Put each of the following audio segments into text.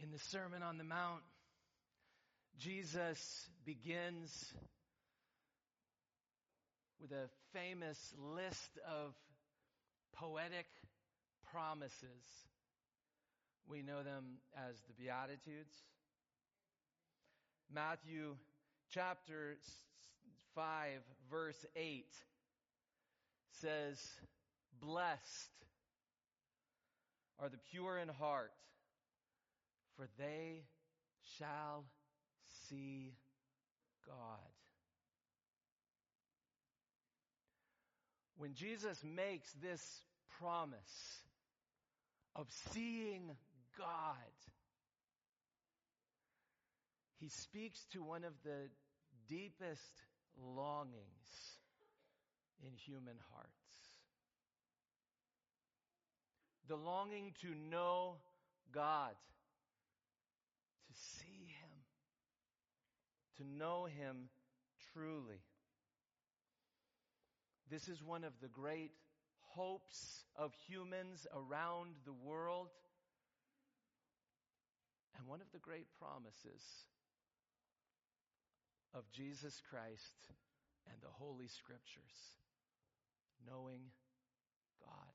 In the Sermon on the Mount, Jesus begins with a famous list of poetic promises. We know them as the Beatitudes. Matthew chapter 5, verse 8 says, "Blessed are the pure in heart, for they shall see God." When Jesus makes this promise of seeing God, he speaks to one of the deepest longings in human hearts. The longing to know God, to see Him, to know Him truly. This is one of the great hopes of humans around the world, and one of the great promises of Jesus Christ and the Holy Scriptures, knowing God.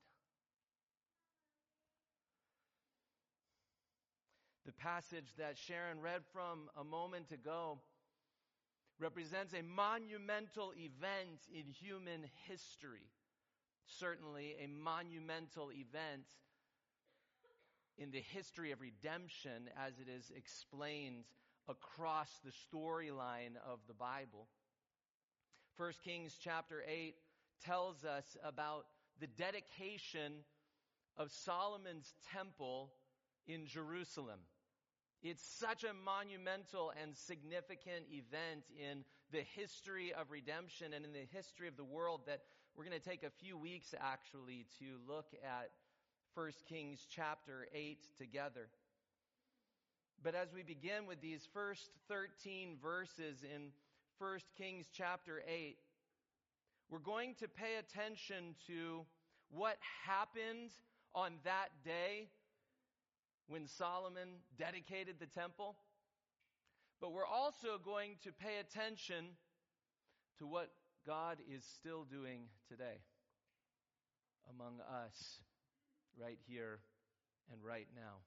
The passage that Sharon read from a moment ago represents a monumental event in human history. Certainly a monumental event in the history of redemption as it is explained across the storyline of the Bible. 1 Kings chapter 8 tells us about the dedication of Solomon's temple in Jerusalem. It's such a monumental and significant event in the history of redemption and in the history of the world that we're going to take a few weeks actually to look at 1 Kings chapter 8 together. But as we begin with these first 13 verses in 1 Kings chapter 8, we're going to pay attention to what happened on that day when Solomon dedicated the temple. But we're also going to pay attention to what God is still doing today among us, right here and right now.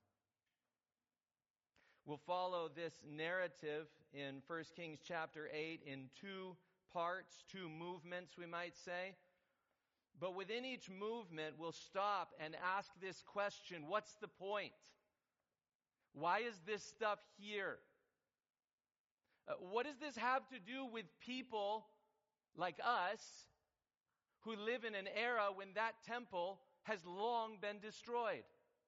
We'll follow this narrative in 1 Kings chapter 8 in two parts, two movements, we might say. But within each movement, we'll stop and ask this question: what's the point? Why is this stuff here? What does this have to do with people like us who live in an era when that temple has long been destroyed?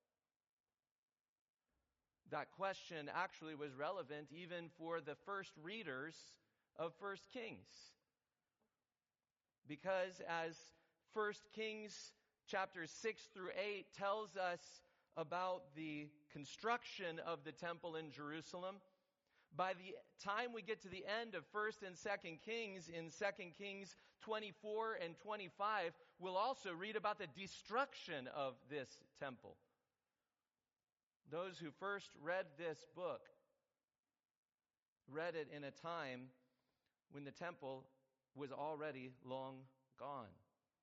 That question actually was relevant even for the first readers of 1 Kings. Because as 1 Kings chapters 6 through 8 tells us about the construction of the temple in Jerusalem, by the time we get to the end of 1 and 2 Kings, in 2 Kings 24 and 25, we'll also read about the destruction of this temple. Those who first read this book read it in a time when the temple was already long gone.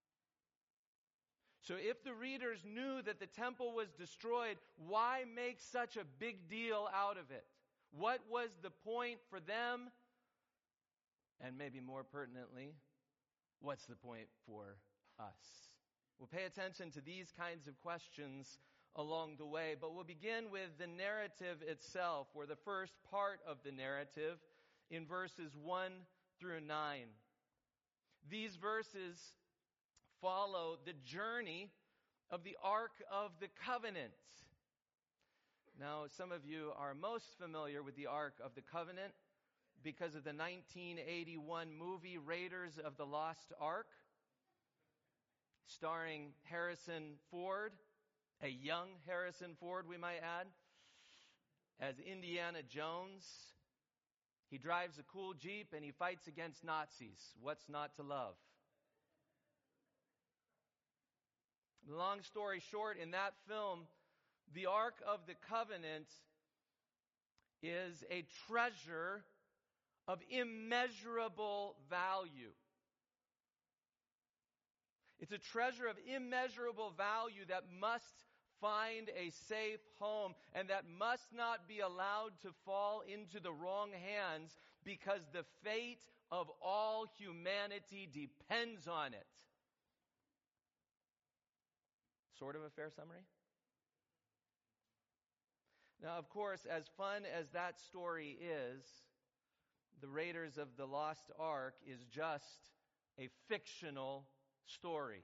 So if the readers knew that the temple was destroyed, why make such a big deal out of it? What was the point for them? And maybe more pertinently, what's the point for us? We'll pay attention to these kinds of questions along the way, but we'll begin with the narrative itself, or the first part of the narrative in verses 1 through 9. These verses follow the journey of the Ark of the Covenant. Now, some of you are most familiar with the Ark of the Covenant because of the 1981 movie Raiders of the Lost Ark, starring Harrison Ford, a young Harrison Ford, we might add, as Indiana Jones. He drives a cool Jeep and he fights against Nazis. What's not to love? Long story short, in that film, the Ark of the Covenant is a treasure of immeasurable value. It's a treasure of immeasurable value that must find a safe home and that must not be allowed to fall into the wrong hands, because the fate of all humanity depends on it. Sort of a fair summary? Now, of course, as fun as that story is, the Raiders of the Lost Ark is just a fictional story.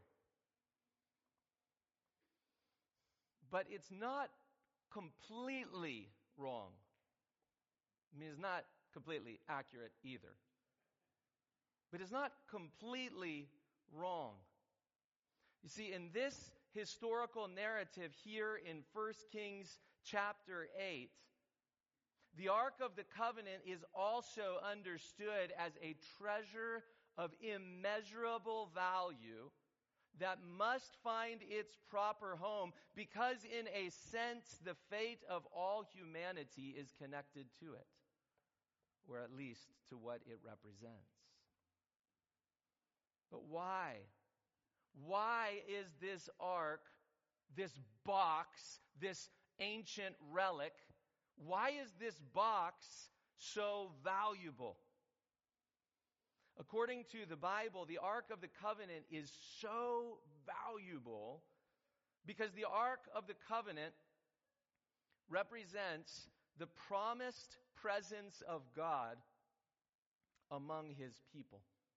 But it's not completely wrong. I mean, it's not completely accurate either. But it's not completely wrong. You see, in this historical narrative here in 1 Kings chapter 8, the Ark of the Covenant is also understood as a treasure of immeasurable value that must find its proper home, because in a sense the fate of all humanity is connected to it, or at least to what it represents. But why? Why is this ark, this box, this ancient relic, why is this box so valuable? According to the Bible, the Ark of the Covenant is so valuable because the Ark of the Covenant represents the promised presence of God among His people.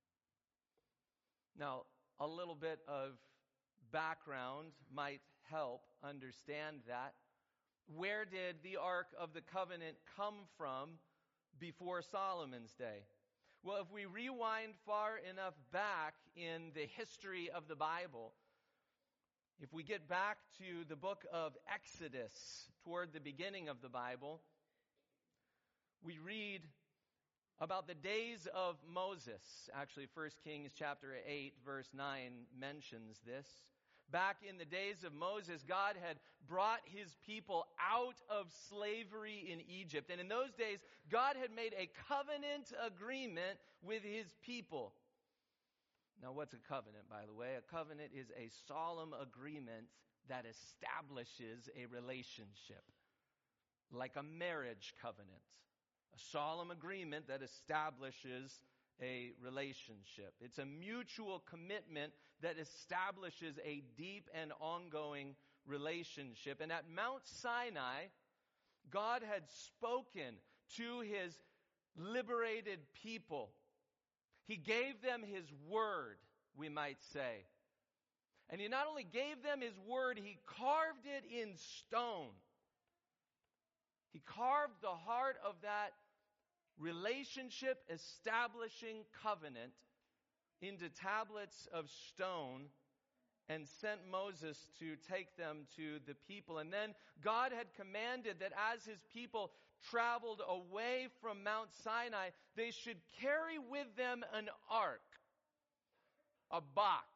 Now, a little bit of background might help understand that. Where did the Ark of the Covenant come from before Solomon's day? Well, if we rewind far enough back in the history of the Bible, if we get back to the book of Exodus, toward the beginning of the Bible, we read about the days of Moses. Actually, 1 Kings chapter 8, verse 9 mentions this. Back in the days of Moses, God had brought His people out of slavery in Egypt. And in those days, God had made a covenant agreement with His people. Now, what's a covenant, by the way? A covenant is a solemn agreement that establishes a relationship, like a marriage covenant. A solemn agreement that establishes a relationship. It's a mutual commitment that establishes a deep and ongoing relationship. And at Mount Sinai, God had spoken to His liberated people. He gave them His word, we might say. And He not only gave them His word, He carved it in stone. He carved the heart of that relationship establishing covenant into tablets of stone and sent Moses to take them to the people. And then God had commanded that as His people traveled away from Mount Sinai, they should carry with them an ark, a box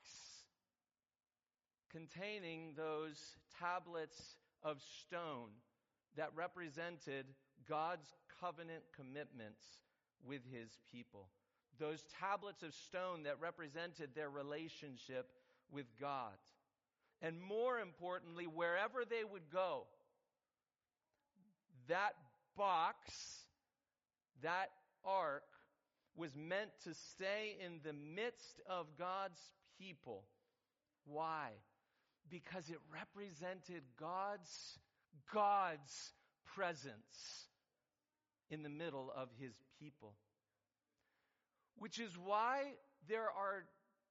containing those tablets of stone that represented God's covenant commitments with His people. Those tablets of stone that represented their relationship with God. And more importantly, wherever they would go, that box, that ark, was meant to stay in the midst of God's people. Why? Because it represented God's presence in the middle of His people. Which is why there are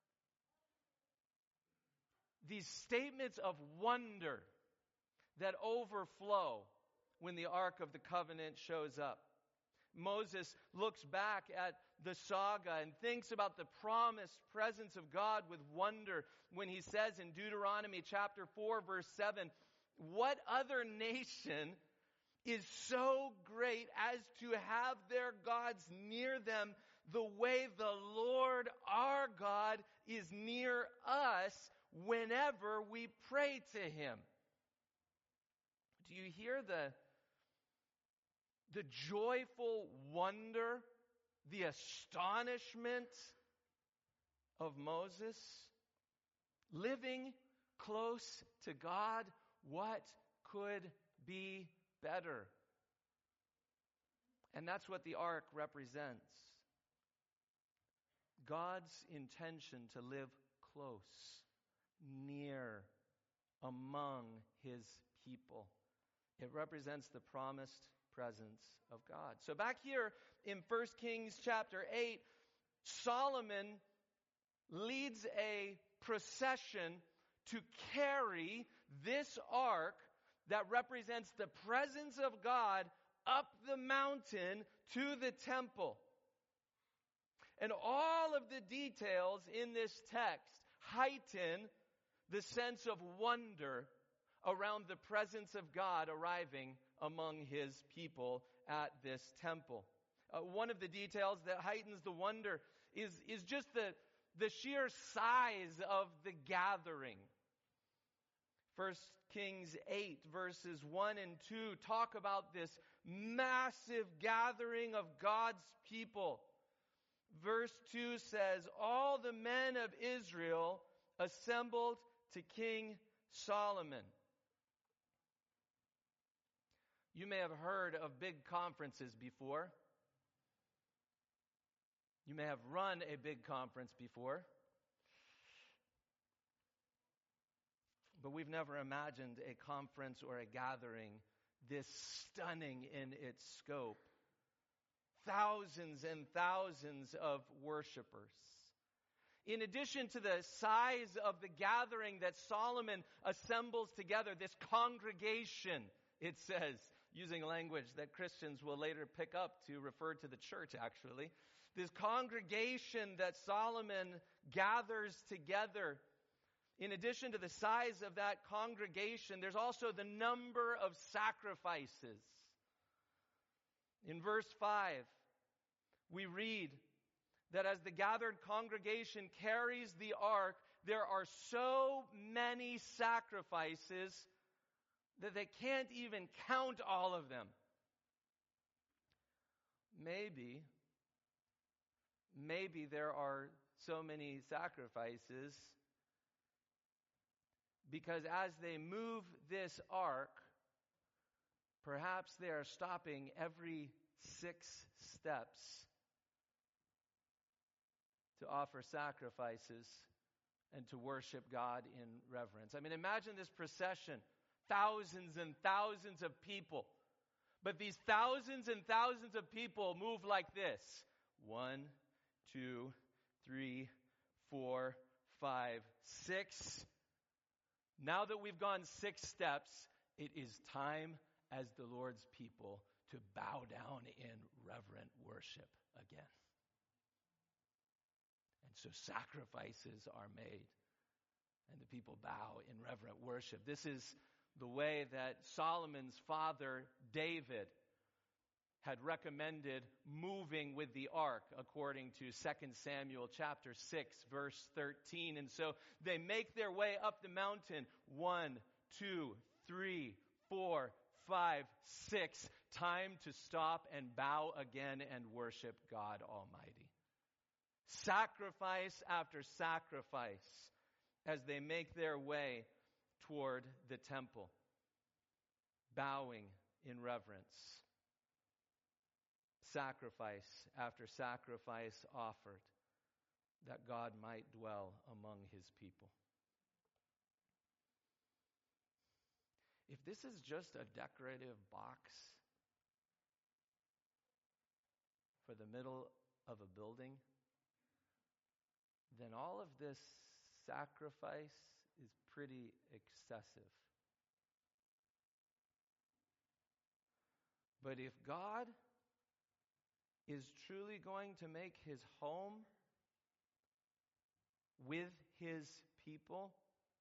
these statements of wonder that overflow when the Ark of the Covenant shows up. Moses looks back at the saga and thinks about the promised presence of God with wonder when he says in Deuteronomy chapter 4, verse 7, "What other nation is so great as to have their gods near them the way the Lord our God is near us whenever we pray to Him?" Do you hear the joyful wonder, the astonishment of Moses? Living close to God, what could be better? And that's what the ark represents. God's intention to live close, near, among his people. It represents the promised presence of God. So back here in 1 Kings chapter 8, Solomon leads a procession to carry this ark that represents the presence of God up the mountain to the temple. And all of the details in this text heighten the sense of wonder around the presence of God arriving among his people at this temple. One of the details that heightens the wonder is just the sheer size of the gathering. 1 Kings 8 verses 1 and 2 talk about this massive gathering of God's people. Verse 2 says, all the men of Israel assembled to King Solomon. You may have heard of big conferences before. You may have run a big conference before. But we've never imagined a conference or a gathering this stunning in its scope. Thousands and thousands of worshipers. In addition to the size of the gathering that Solomon assembles together, this congregation, it says, using language that Christians will later pick up to refer to the church actually. This congregation that Solomon gathers together, in addition to the size of that congregation, there's also the number of sacrifices. In verse 5, we read that as the gathered congregation carries the ark, there are so many sacrifices that they can't even count all of them. Maybe there are so many sacrifices because as they move this ark, perhaps they are stopping every 6 steps to offer sacrifices and to worship God in reverence. I mean, imagine this procession, thousands and thousands of people. But these thousands and thousands of people move like this. 1, 2, 3, 4, 5, 6. Now that we've gone 6 steps, it is time as the Lord's people to bow down in reverent worship again. And so sacrifices are made, and the people bow in reverent worship. This is the way that Solomon's father, David, had recommended moving with the ark, according to 2 Samuel chapter 6, verse 13. And so they make their way up the mountain. 1, 2, 3, 4, 5, 6. Time to stop and bow again and worship God Almighty. Sacrifice after sacrifice as they make their way toward the temple, bowing in reverence. Sacrifice after sacrifice offered that God might dwell among his people. If this is just a decorative box for the middle of a building, then all of this sacrifice is pretty excessive. But if God is truly going to make his home with his people,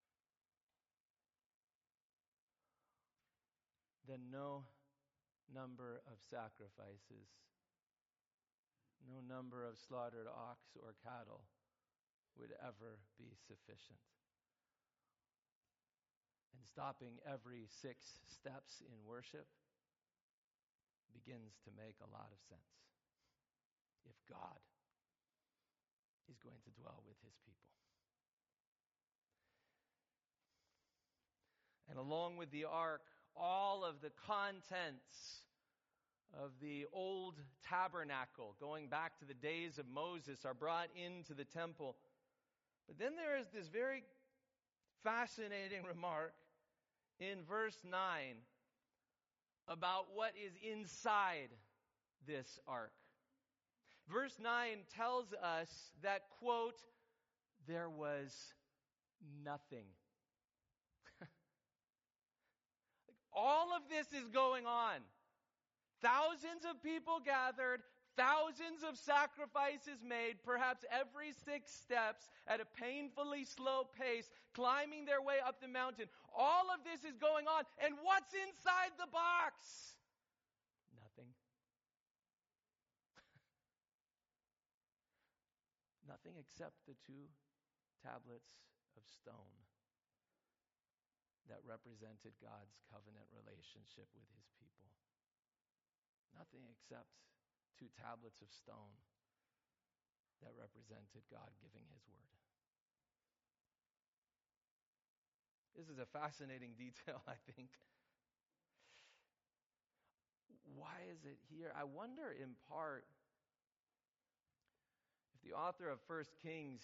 then no number of sacrifices, no number of slaughtered ox or cattle would ever be sufficient. And stopping every 6 steps in worship begins to make a lot of sense. If God is going to dwell with his people. And along with the ark, all of the contents of the old tabernacle, going back to the days of Moses, are brought into the temple. But then there is this very fascinating remark in verse 9 about what is inside this ark. Verse 9 tells us that, quote, there was nothing. All of this is going on. Thousands of people gathered, thousands of sacrifices made, perhaps every 6 steps at a painfully slow pace, climbing their way up the mountain. All of this is going on. And what's inside the box? Nothing. Nothing except the 2 tablets of stone that represented God's covenant relationship with his people. Nothing except 2 tablets of stone that represented God giving his word. This is a fascinating detail, I think. Why is it here? I wonder in part if the author of 1 Kings,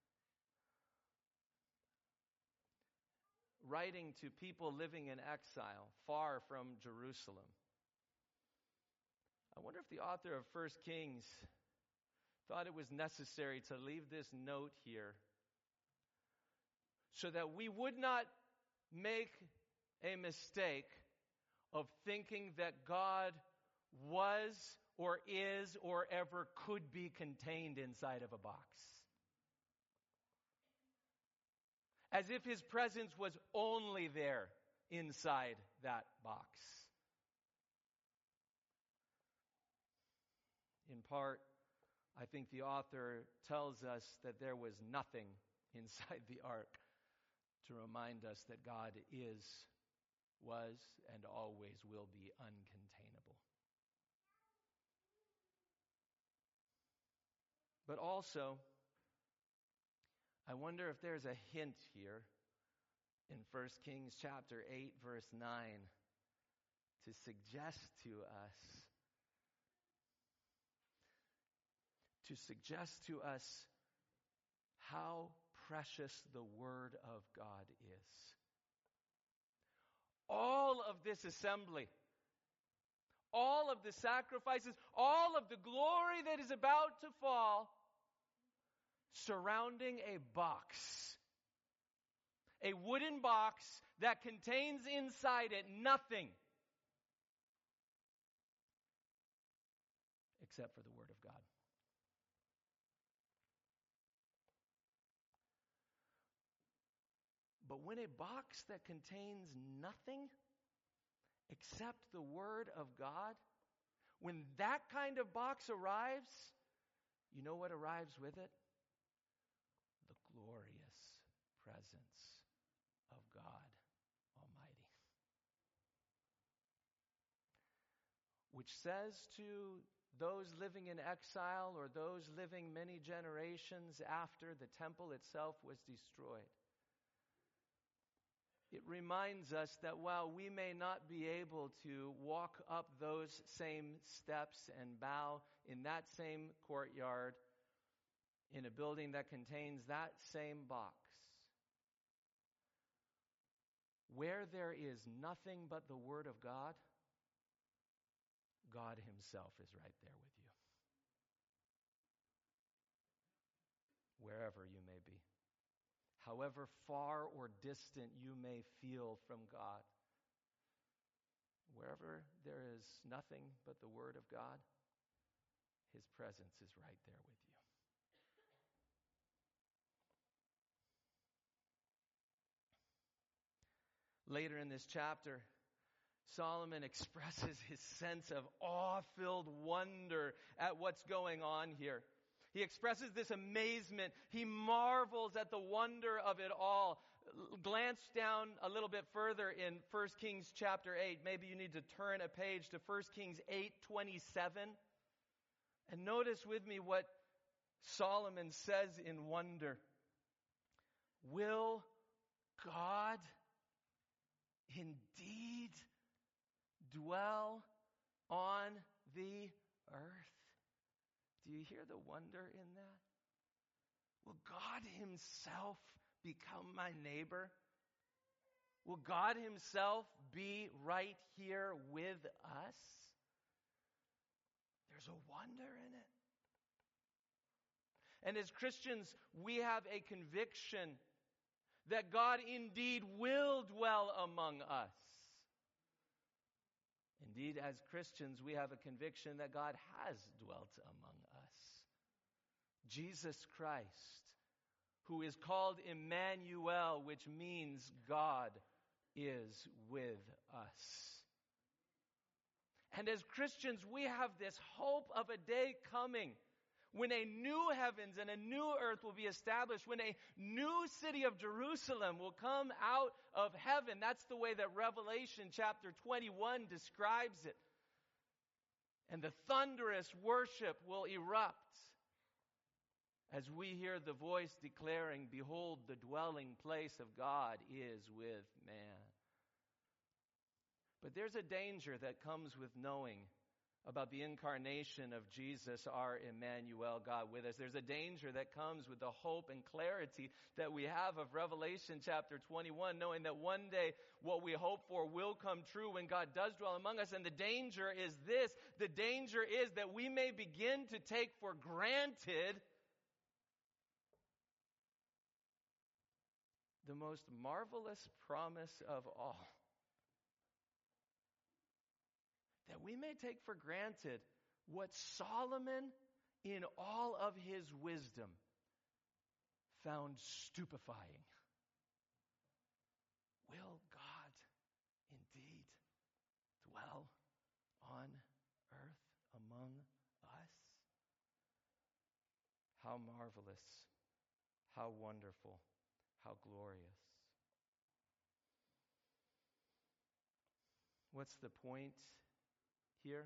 writing to people living in exile far from Jerusalem, I wonder if the author of 1 Kings thought it was necessary to leave this note here so that we would not make a mistake of thinking that God was or is or ever could be contained inside of a box. As if his presence was only there inside that box. In part, I think the author tells us that there was nothing inside the ark to remind us that God is, was, and always will be uncontainable. But also, I wonder if there's a hint here in 1 Kings chapter 8, verse 9, to suggest to us how precious the Word of God is. All of this assembly, all of the sacrifices, all of the glory that is about to fall, surrounding a box. A wooden box that contains inside it nothing except for the Word of God. But when a box that contains nothing except the Word of God, when that kind of box arrives, you know what arrives with it? The glorious presence of God Almighty. Which says to those living in exile or those living many generations after the temple itself was destroyed, it reminds us that while we may not be able to walk up those same steps and bow in that same courtyard in a building that contains that same box, where there is nothing but the Word of God, God Himself is right there with you. Wherever you may be. However far or distant you may feel from God, wherever there is nothing but the Word of God, His presence is right there with you. Later in this chapter, Solomon expresses his sense of awe-filled wonder at what's going on here. He expresses this amazement. He marvels at the wonder of it all. glance down a little bit further in 1 Kings chapter 8. Maybe you need to turn a page to 1 Kings 8:27. And notice with me what Solomon says in wonder. Will God indeed dwell on the earth? Do you hear the wonder in that? Will God himself become my neighbor? Will God himself be right here with us? There's a wonder in it. And as Christians, we have a conviction that God indeed will dwell among us. Indeed, as Christians, we have a conviction that God has dwelt among us. Jesus Christ, who is called Emmanuel, which means God is with us. And as Christians, we have this hope of a day coming when a new heavens and a new earth will be established, when a new city of Jerusalem will come out of heaven. That's the way that Revelation chapter 21 describes it. And the thunderous worship will erupt as we hear the voice declaring, "Behold, the dwelling place of God is with man." But there's a danger that comes with knowing about the incarnation of Jesus, our Emmanuel, God with us. There's a danger that comes with the hope and clarity that we have of Revelation chapter 21, knowing that one day what we hope for will come true when God does dwell among us. And the danger is this. The danger is that we may begin to take for granted the most marvelous promise of all. That we may take for granted what Solomon, in all of his wisdom, found stupefying. Will God indeed dwell on earth among us? How marvelous, how wonderful, how glorious. What's the point here?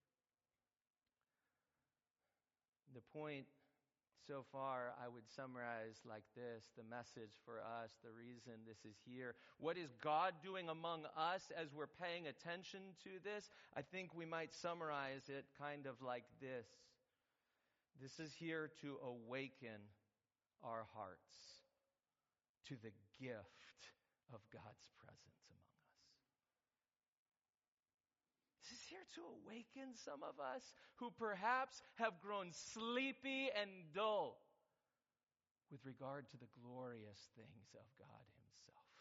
The point so far I would summarize like this, the message for us, the reason this is here. What is God doing among us as we're paying attention to this? I think we might summarize it kind of like this. This is here to awaken our hearts to the gift of God's presence among us. This is here to awaken some of us who perhaps have grown sleepy and dull with regard to the glorious things of God himself.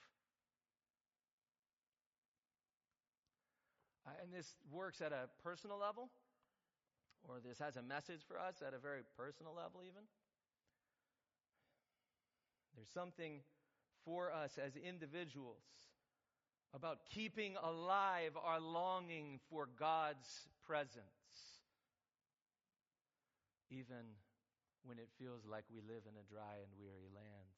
And this works at a personal level, or this has a message for us at a very personal level even. There's something for us as individuals about keeping alive our longing for God's presence, even when it feels like we live in a dry and weary land.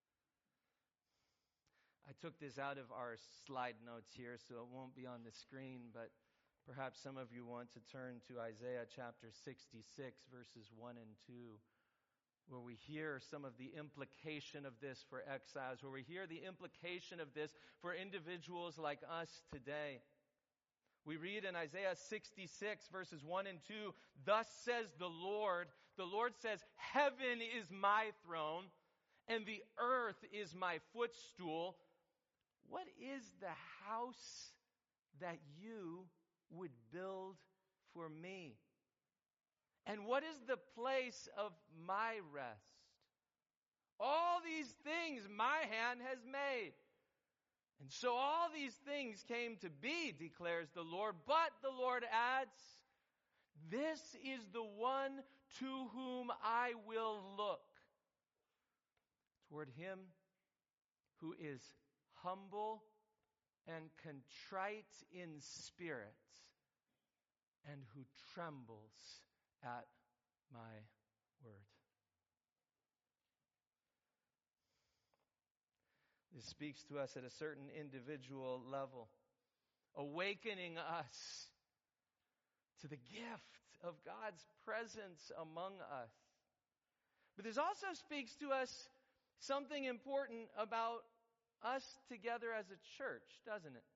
I took this out of our slide notes here, so it won't be on the screen, but perhaps some of you want to turn to Isaiah chapter 66, verses 1 and 2, where we hear some of the implication of this for exiles, where we hear the implication of this for individuals like us today. We read in Isaiah 66, verses 1 and 2, "Thus says the Lord says, heaven is my throne, and the earth is my footstool. What is the house that you would build for me? And what is the place of my rest? All these things my hand has made. And so all these things came to be, declares the Lord. But the Lord adds, this is the one to whom I will look. Toward him who is humble and contrite in spirit, and who trembles at my word." It speaks to us at a certain individual level, awakening us to the gift of God's presence among us. But this also speaks to us something important about us together as a church, doesn't it?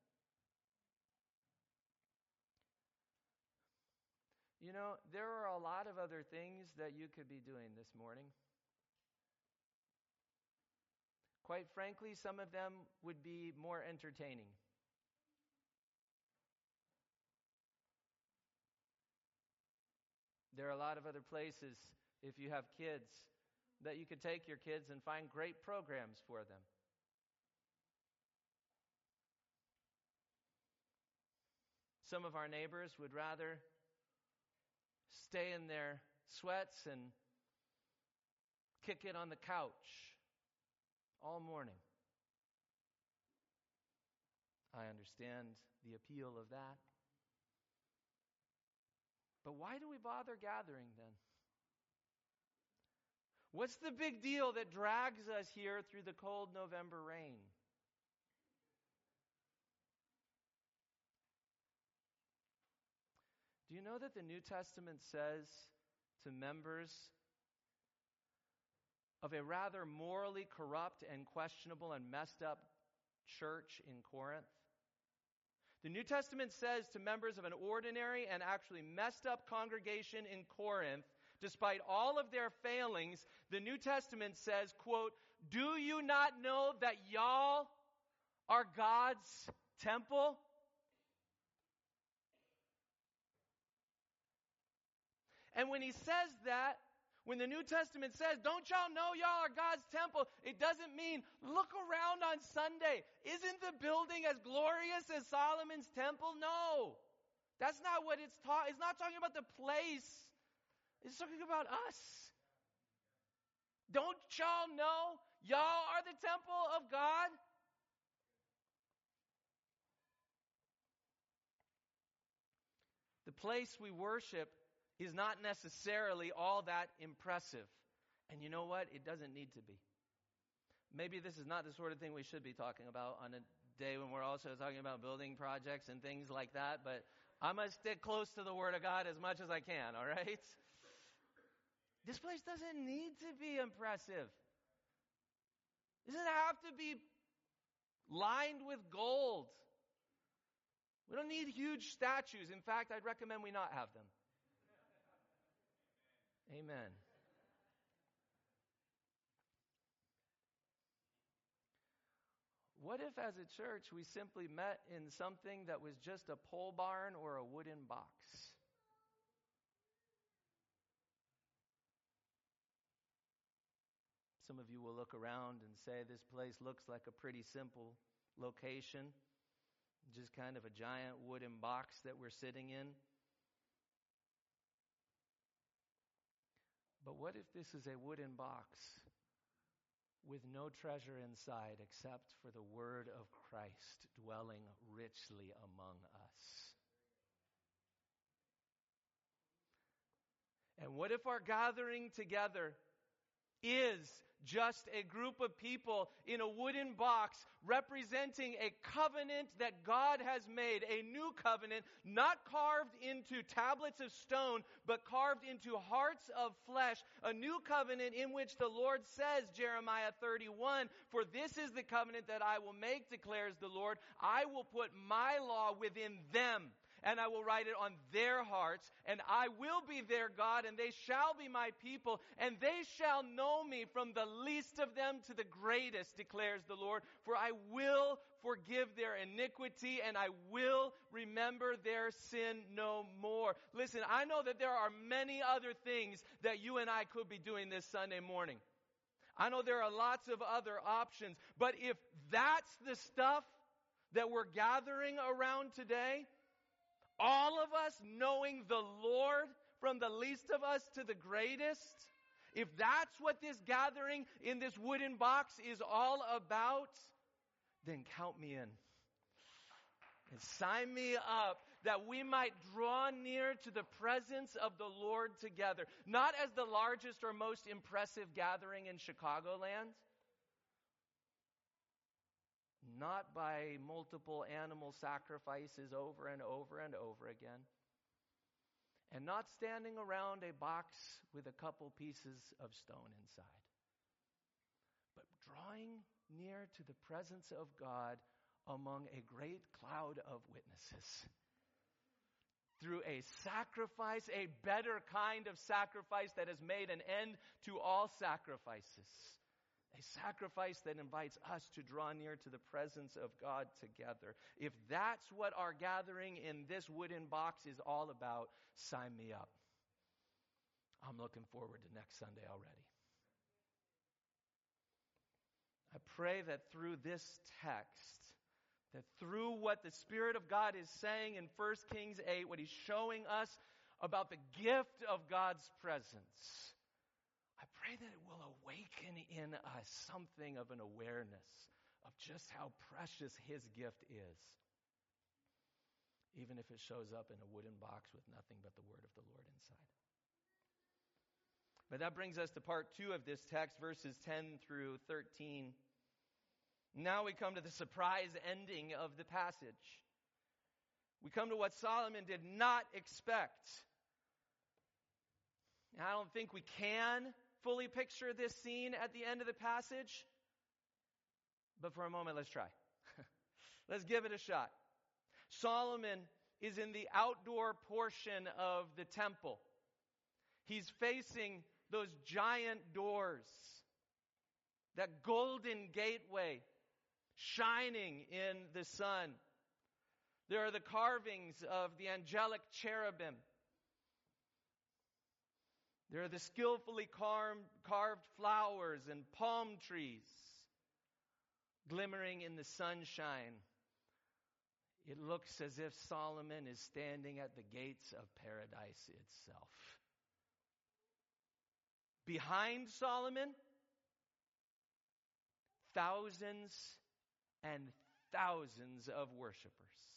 You know, there are a lot of other things that you could be doing this morning. Quite frankly, some of them would be more entertaining. There are a lot of other places, if you have kids, that you could take your kids and find great programs for them. Some of our neighbors would rather stay in their sweats and kick it on the couch all morning. I understand the appeal of that. But why do we bother gathering then? What's the big deal that drags us here through the cold November rain? Do you know that the New Testament says to members of a rather morally corrupt and questionable and messed up church in Corinth? The New Testament says to members of an ordinary and actually messed up congregation in Corinth, despite all of their failings, the New Testament says, quote, "Do you not know that y'all are God's temple?" And when he says that, when the New Testament says, "Don't y'all know y'all are God's temple," it doesn't mean, look around on Sunday. Isn't the building as glorious as Solomon's temple? No. That's not what it's taught. It's not talking about the place. It's talking about us. Don't y'all know y'all are the temple of God? The place we worship is not necessarily all that impressive. And you know what? It doesn't need to be. Maybe this is not the sort of thing we should be talking about on a day when we're also talking about building projects and things like that, but I'm going to stick close to the Word of God as much as I can, all right? This place doesn't need to be impressive. It doesn't have to be lined with gold. We don't need huge statues. In fact, I'd recommend we not have them. Amen. What if, as a church, we simply met in something that was just a pole barn or a wooden box? Some of you will look around and say, this place looks like a pretty simple location, just kind of a giant wooden box that we're sitting in. But what if this is a wooden box with no treasure inside except for the word of Christ dwelling richly among us? And what if our gathering together is just a group of people in a wooden box representing a covenant that God has made, a new covenant, not carved into tablets of stone, but carved into hearts of flesh, a new covenant in which the Lord says, Jeremiah 31, "For this is the covenant that I will make, declares the Lord. I will put my law within them, and I will write it on their hearts, and I will be their God, and they shall be my people, and they shall know me from the least of them to the greatest, declares the Lord. For I will forgive their iniquity, and I will remember their sin no more." Listen, I know that there are many other things that you and I could be doing this Sunday morning. I know there are lots of other options, but if that's the stuff that we're gathering around today, all of us knowing the Lord from the least of us to the greatest, if that's what this gathering in this wooden box is all about, then count me in. And sign me up that we might draw near to the presence of the Lord together. Not as the largest or most impressive gathering in Chicagoland, not by multiple animal sacrifices over and over and over again, and not standing around a box with a couple pieces of stone inside, but drawing near to the presence of God among a great cloud of witnesses. Through a sacrifice, a better kind of sacrifice that has made an end to all sacrifices. A sacrifice that invites us to draw near to the presence of God together. If that's what our gathering in this wooden box is all about, sign me up. I'm looking forward to next Sunday already. I pray that through this text, that through what the Spirit of God is saying in 1 Kings 8, what He's showing us about the gift of God's presence, I pray that it will awaken in us something of an awareness of just how precious His gift is, even if it shows up in a wooden box with nothing but the word of the Lord inside. But that brings us to part 2 of this text, verses 10 through 13. Now we come to the surprise ending of the passage. We come to what Solomon did not expect. Now, I don't think we can fully picture this scene at the end of the passage, but for a moment, let's try. Let's give it a shot. Solomon is in the outdoor portion of the temple. He's facing those giant doors, that golden gateway shining in the sun. There are the carvings of the angelic cherubim. There are the skillfully carved flowers and palm trees glimmering in the sunshine. It looks as if Solomon is standing at the gates of paradise itself. Behind Solomon, thousands and thousands of worshipers.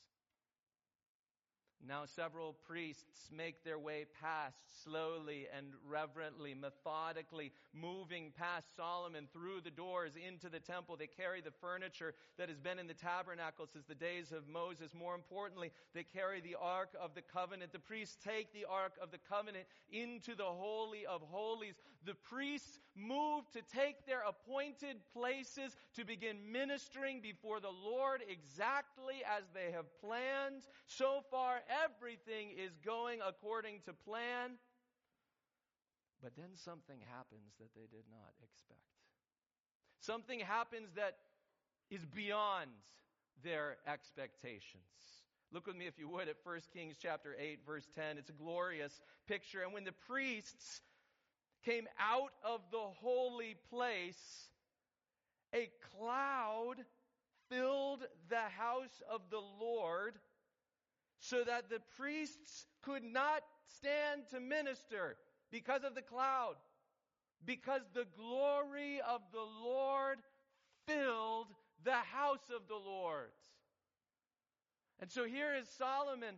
Now several priests make their way past, slowly and reverently, methodically, moving past Solomon through the doors into the temple. They carry the furniture that has been in the tabernacle since the days of Moses. More importantly, they carry the Ark of the Covenant. The priests take the Ark of the Covenant into the Holy of Holies. The priests move to take their appointed places to begin ministering before the Lord exactly as they have planned. So far, everything is going according to plan. But then something happens that they did not expect. Something happens that is beyond their expectations. Look with me, if you would, at 1 Kings chapter 8, verse 10. It's a glorious picture. And when the priests came out of the holy place, a cloud filled the house of the Lord, so that the priests could not stand to minister because of the cloud, because the glory of the Lord filled the house of the Lord. And so here is Solomon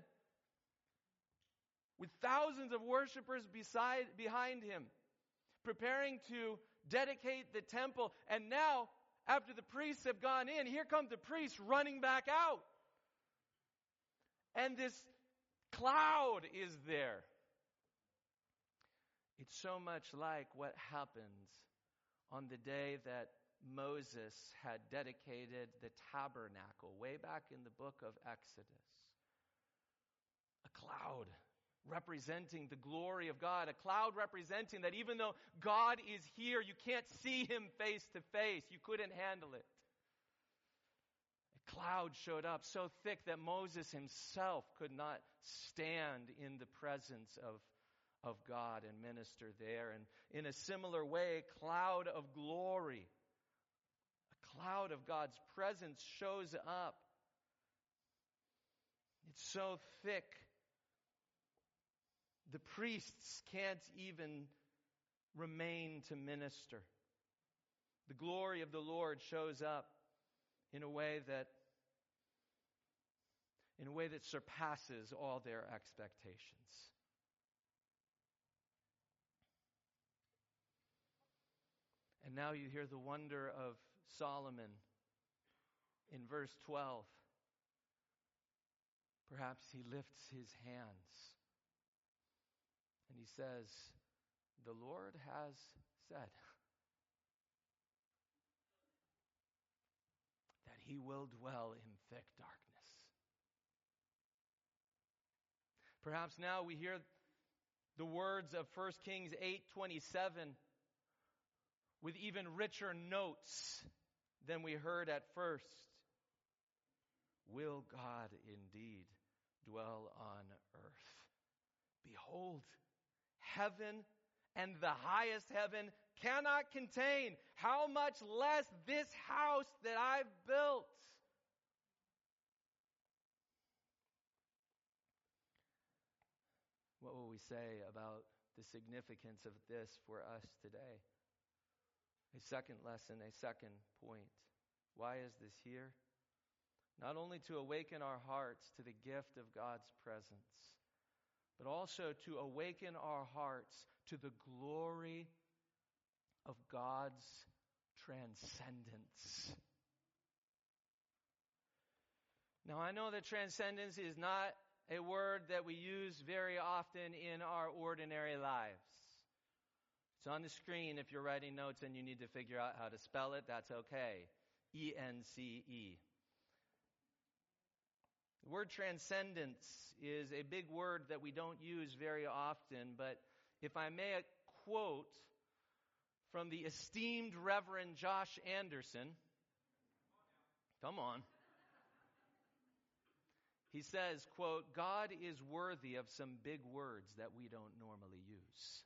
with thousands of worshipers behind him, preparing to dedicate the temple. And now, after the priests have gone in, here come the priests running back out. And this cloud is there. It's so much like what happened on the day that Moses had dedicated the tabernacle way back in the book of Exodus. A cloud representing the glory of God. A cloud representing that even though God is here, you can't see Him face to face. You couldn't handle it. A cloud showed up so thick that Moses himself could not stand in the presence of God and minister there. And in a similar way, a cloud of glory, a cloud of God's presence shows up. It's so thick, the priests can't even remain to minister. The glory of the Lord shows up in a way that surpasses all their expectations. And now you hear the wonder of Solomon In verse 12, perhaps he lifts his hands and he says, "The Lord has said that he will dwell in thick darkness." Perhaps now we hear the words of 1 Kings 8:27 with even richer notes than we heard at first. Will God indeed dwell on earth? Behold, heaven and the highest heaven cannot contain. How much less this house that I've built? What will we say about the significance of this for us today? A second lesson, a second point. Why is this here? Not only to awaken our hearts to the gift of God's presence, but also to awaken our hearts to the glory of God's transcendence. Now, I know that transcendence is not a word that we use very often in our ordinary lives. It's on the screen if you're writing notes and you need to figure out how to spell it. That's okay. E-N-C-E. The word transcendence is a big word that we don't use very often, but if I may quote from the esteemed Reverend Josh Anderson, come on. He says, quote, "God is worthy of some big words that we don't normally use."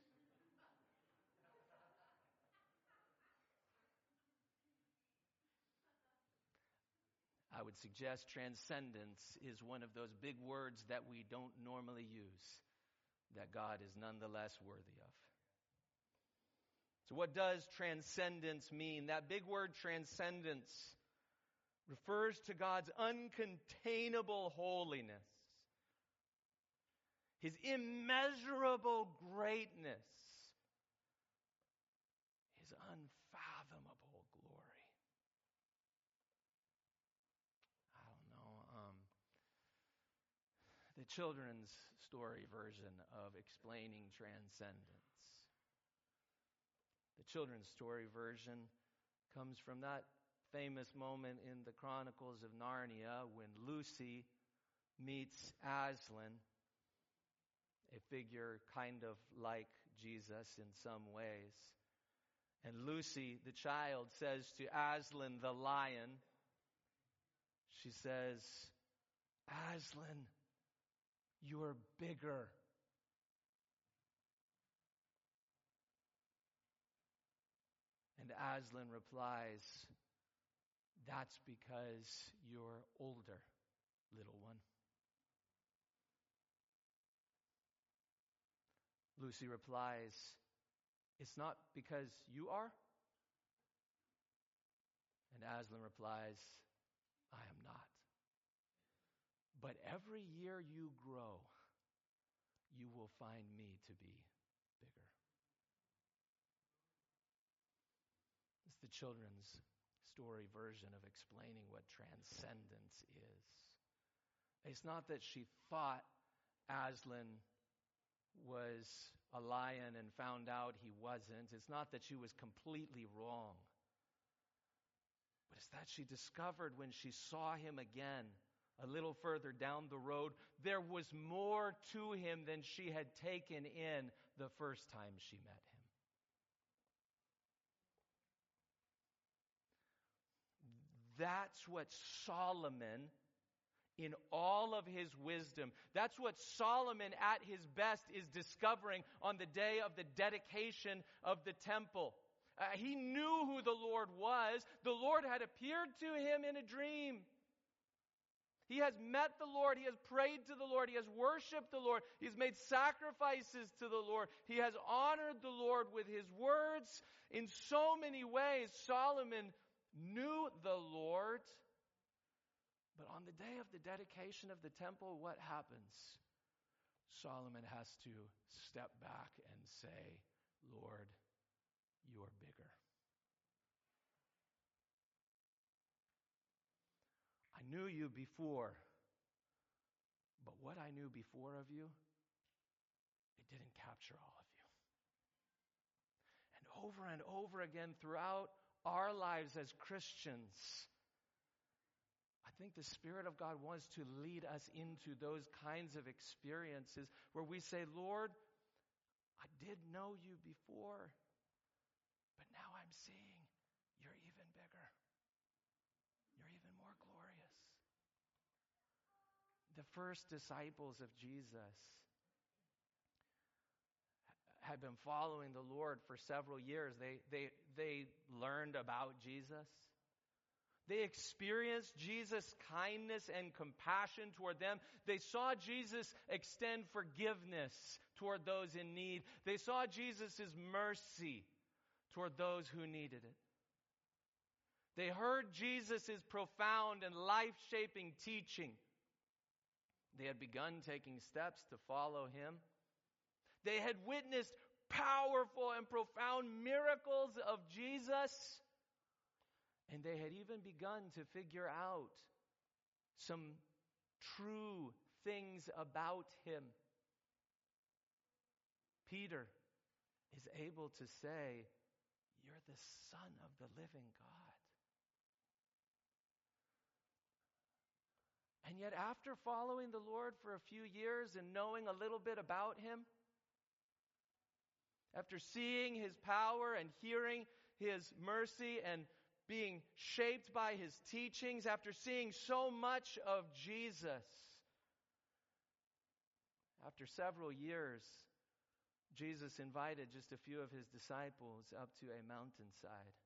I would suggest transcendence is one of those big words that we don't normally use, that God is nonetheless worthy of. So what does transcendence mean? That big word transcendence refers to God's uncontainable holiness, His immeasurable greatness, His unfathomable glory. I don't know. The children's story version of explaining transcendence. The children's story version comes from that famous moment in the Chronicles of Narnia when Lucy meets Aslan, a figure kind of like Jesus in some ways. And Lucy, the child, says to Aslan the lion, she says, "Aslan, you're bigger." And Aslan replies, "That's because you're older, little one." Lucy replies, "It's not because you are?" And Aslan replies, "I am not. But every year you grow, you will find me to be bigger." It's the children's story version of explaining what transcendence is. It's not that she thought Aslan was a lion and found out he wasn't. It's not that she was completely wrong. But it's that she discovered when she saw him again a little further down the road, there was more to him than she had taken in the first time she met him. That's what Solomon, in all of his wisdom, that's what Solomon at his best is discovering on the day of the dedication of the temple. He knew who the Lord was. The Lord had appeared to him in a dream. He has met the Lord. He has prayed to the Lord. He has worshiped the Lord. He has made sacrifices to the Lord. He has honored the Lord with his words. In so many ways, Solomon knew the Lord. But on the day of the dedication of the temple, what happens? Solomon has to step back and say, "Lord, you are bigger." knew you before, but what I knew before of you, it didn't capture all of you. And over again throughout our lives as Christians, I think the Spirit of God wants to lead us into those kinds of experiences where we say, Lord, I did know you before, but now I'm seeing you're even bigger. You're even more glorious. The first disciples of Jesus had been following the Lord for several years. They learned about Jesus. They experienced Jesus' kindness and compassion toward them. They saw Jesus extend forgiveness toward those in need. They saw Jesus' mercy toward those who needed it. They heard Jesus' profound and life-shaping teaching. They had begun taking steps to follow him. They had witnessed powerful and profound miracles of Jesus. And they had even begun to figure out some true things about him. Peter is able to say, you're the Son of the living God. And yet after following the Lord for a few years and knowing a little bit about him, after seeing his power and hearing his mercy and being shaped by his teachings, after seeing so much of Jesus, after several years, Jesus invited just a few of his disciples up to a mountainside.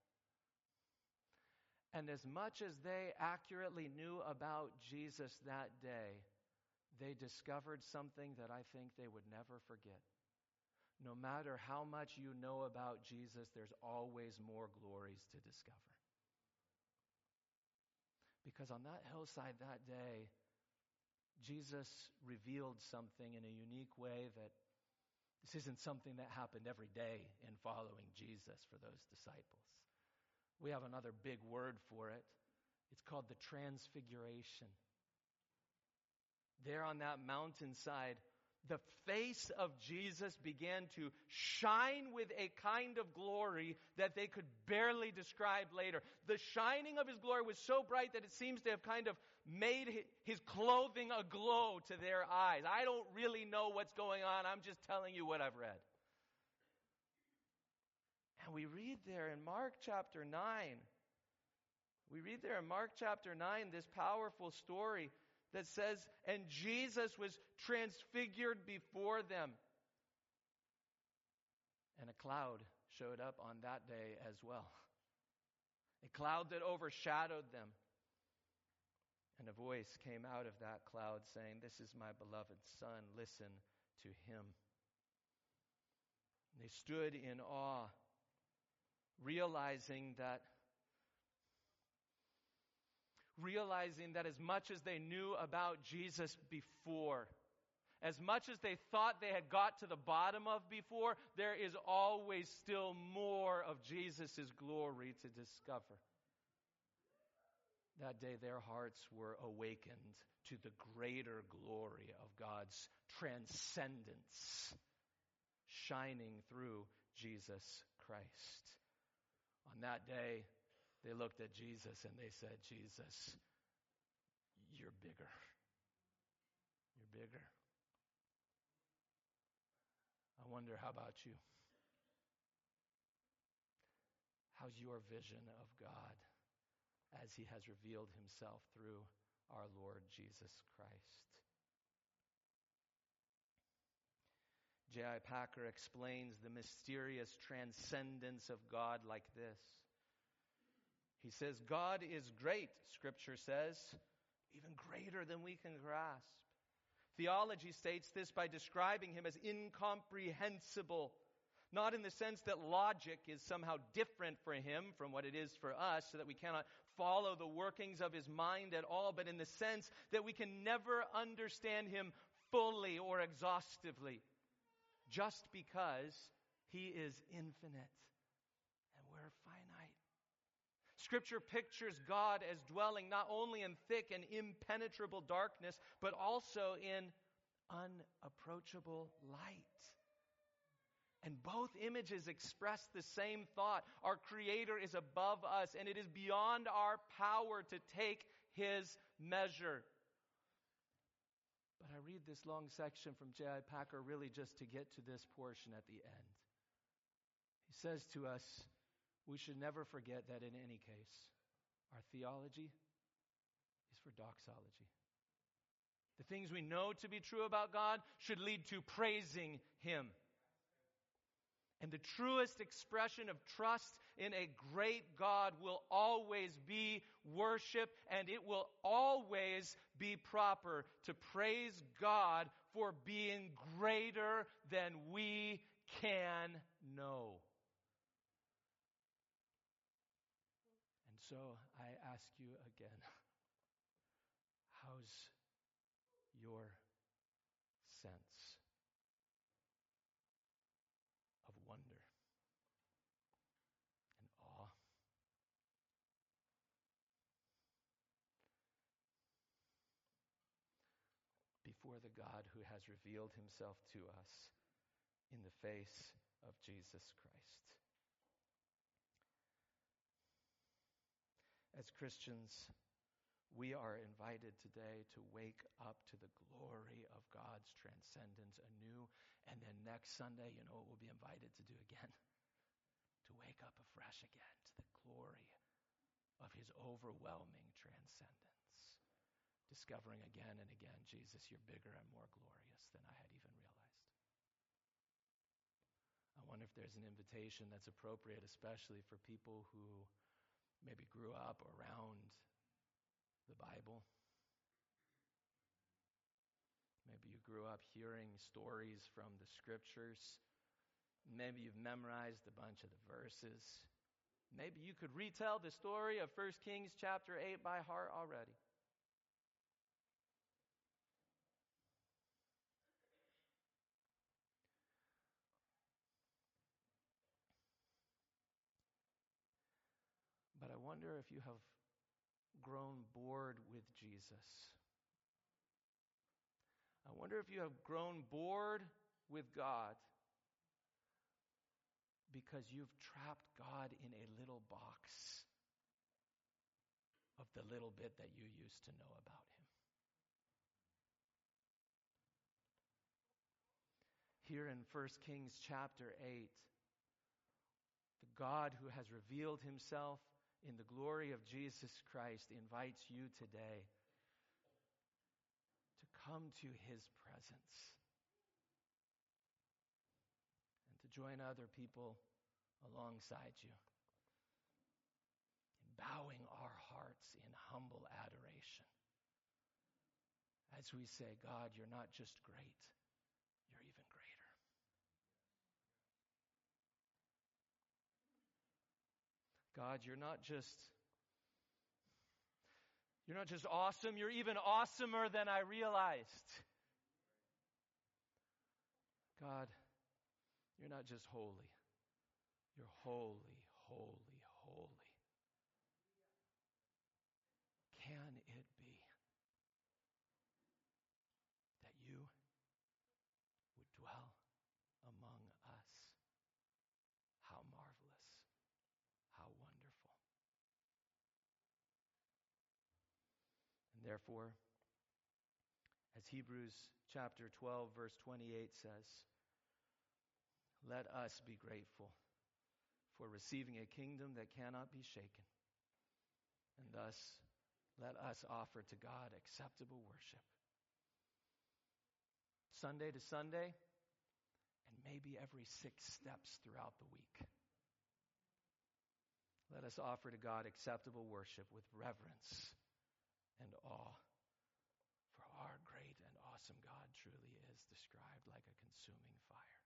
And as much as they accurately knew about Jesus that day, they discovered something that I think they would never forget. No matter how much you know about Jesus, there's always more glories to discover. Because on that hillside that day, Jesus revealed something in a unique way that this isn't something that happened every day in following Jesus for those disciples. We have another big word for it. It's called the Transfiguration. There on that mountainside, the face of Jesus began to shine with a kind of glory that they could barely describe later. The shining of his glory was so bright that it seems to have kind of made his clothing aglow to their eyes. I don't really know what's going on. I'm just telling you what I've read. And we read there in Mark chapter 9, this powerful story that says, and Jesus was transfigured before them. And a cloud showed up on that day as well. A cloud that overshadowed them. And a voice came out of that cloud saying, this is my beloved Son, listen to him. And they stood in awe, realizing that as much as they knew about Jesus before, as much as they thought they had got to the bottom of before, there is always still more of Jesus' glory to discover. That day their hearts were awakened to the greater glory of God's transcendence shining through Jesus Christ. On that day, they looked at Jesus and they said, Jesus, you're bigger. You're bigger. I wonder, how about you? How's your vision of God as he has revealed himself through our Lord Jesus Christ? J.I. Packer explains the mysterious transcendence of God like this. He says, God is great, Scripture says, even greater than we can grasp. Theology states this by describing him as incomprehensible, not in the sense that logic is somehow different for him from what it is for us, so that we cannot follow the workings of his mind at all, but in the sense that we can never understand him fully or exhaustively, just because he is infinite and we're finite. Scripture pictures God as dwelling not only in thick and impenetrable darkness, but also in unapproachable light. And both images express the same thought. Our Creator is above us, and it is beyond our power to take His measure. But I read this long section from J.I. Packer really just to get to this portion at the end. He says to us, we should never forget that in any case, our theology is for doxology. The things we know to be true about God should lead to praising Him. And the truest expression of trust in a great God will always be worship, and it will always be proper to praise God for being greater than we can know. And so I ask you again, how's your sense of wonder and awe? Before the God who has revealed Himself to us in the face of Jesus Christ. As Christians, we are invited today to wake up to the glory of God's transcendence anew. And then next Sunday, you know what we'll be invited to do again? To wake up afresh again to the glory of His overwhelming transcendence. Discovering again and again, Jesus, you're bigger and more glorious than I had even realized. I wonder if there's an invitation that's appropriate, especially for people who maybe grew up around the Bible. Maybe you grew up hearing stories from the Scriptures. Maybe you've memorized a bunch of the verses. Maybe you could retell the story of 1 Kings chapter 8 by heart already. But I wonder if you have grown bored with Jesus. I wonder if you have grown bored with God because you've trapped God in a little box of the little bit that you used to know about Him. Here in 1 Kings chapter 8, the God who has revealed Himself in the glory of Jesus Christ invites you today to come to His presence and to join other people alongside you in bowing our hearts in humble adoration as we say, God, you're not just great, you're even greater. God, you're not just awesome, you're even awesomer than I realized. God, you're not just holy, you're holy, holy, holy. Can it be that you would dwell among us? How marvelous, how wonderful. And therefore, as Hebrews chapter 12, verse 28 says, let us be grateful for receiving a kingdom that cannot be shaken. And thus, let us offer to God acceptable worship. Sunday to Sunday, and maybe every 6 steps throughout the week. Let us offer to God acceptable worship with reverence and awe. For our great and awesome God truly is described like a consuming fire.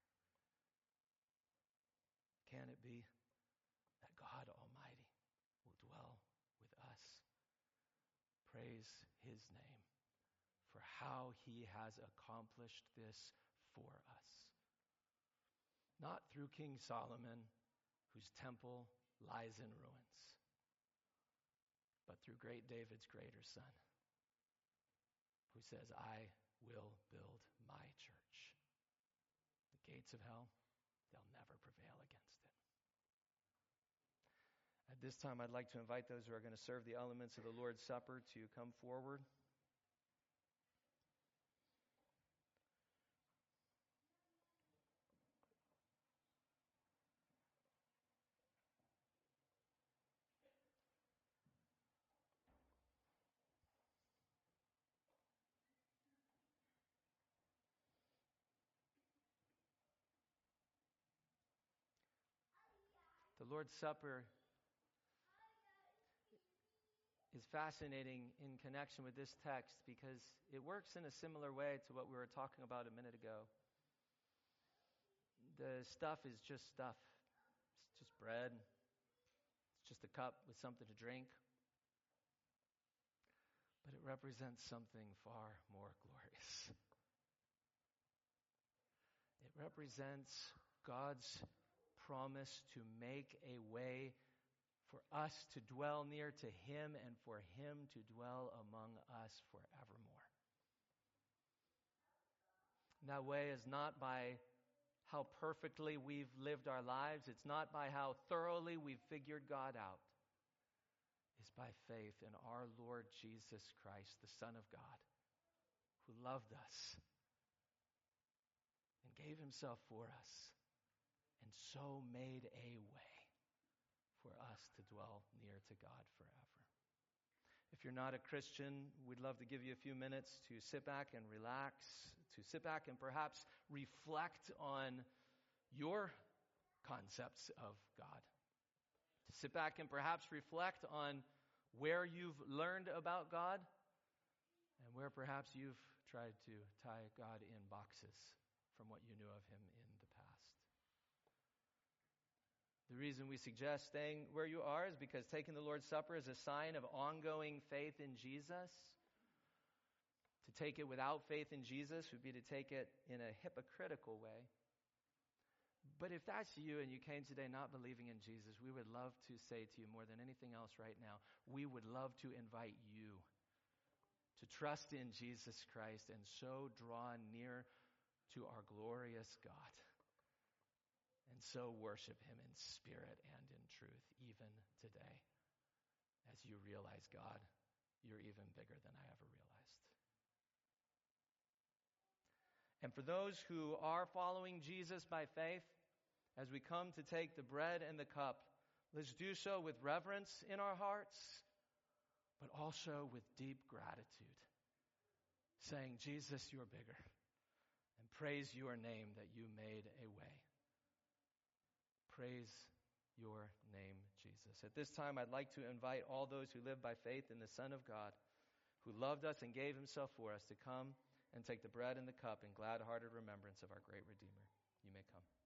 Can it be that God Almighty will dwell with us? Praise His name for how He has accomplished this for us. Not through King Solomon, whose temple lies in ruins, but through great David's greater Son, who says, I will build my church. The gates of hell, they'll never prevail against it. At this time, I'd like to invite those who are going to serve the elements of the Lord's Supper to come forward. The Lord's Supper is fascinating in connection with this text because it works in a similar way to what we were talking about a minute ago. The stuff is just stuff. It's just bread. It's just a cup with something to drink. But it represents something far more glorious. It represents God's promise to make a way for us to dwell near to Him and for Him to dwell among us forevermore. And that way is not by how perfectly we've lived our lives. It's not by how thoroughly we've figured God out. It's by faith in our Lord Jesus Christ, the Son of God, who loved us and gave Himself for us, and so made a way for us to dwell near to God forever. If you're not a Christian, we'd love to give you a few minutes to sit back and relax, to sit back and perhaps reflect on your concepts of God. To sit back and perhaps reflect on where you've learned about God and where perhaps you've tried to tie God in boxes from what you knew of Him in the past. The reason we suggest staying where you are is because taking the Lord's Supper is a sign of ongoing faith in Jesus. To take it without faith in Jesus would be to take it in a hypocritical way. But if that's you and you came today not believing in Jesus, we would love to say to you more than anything else right now, we would love to invite you to trust in Jesus Christ and so draw near to our glorious God. And so worship Him in spirit and in truth, even today, as you realize, God, you're even bigger than I ever realized. And for those who are following Jesus by faith, as we come to take the bread and the cup, let's do so with reverence in our hearts, but also with deep gratitude, saying, Jesus, you're bigger, and praise your name that you made a way. Praise your name, Jesus. At this time, I'd like to invite all those who live by faith in the Son of God, who loved us and gave Himself for us, to come and take the bread and the cup in glad-hearted remembrance of our great Redeemer. You may come.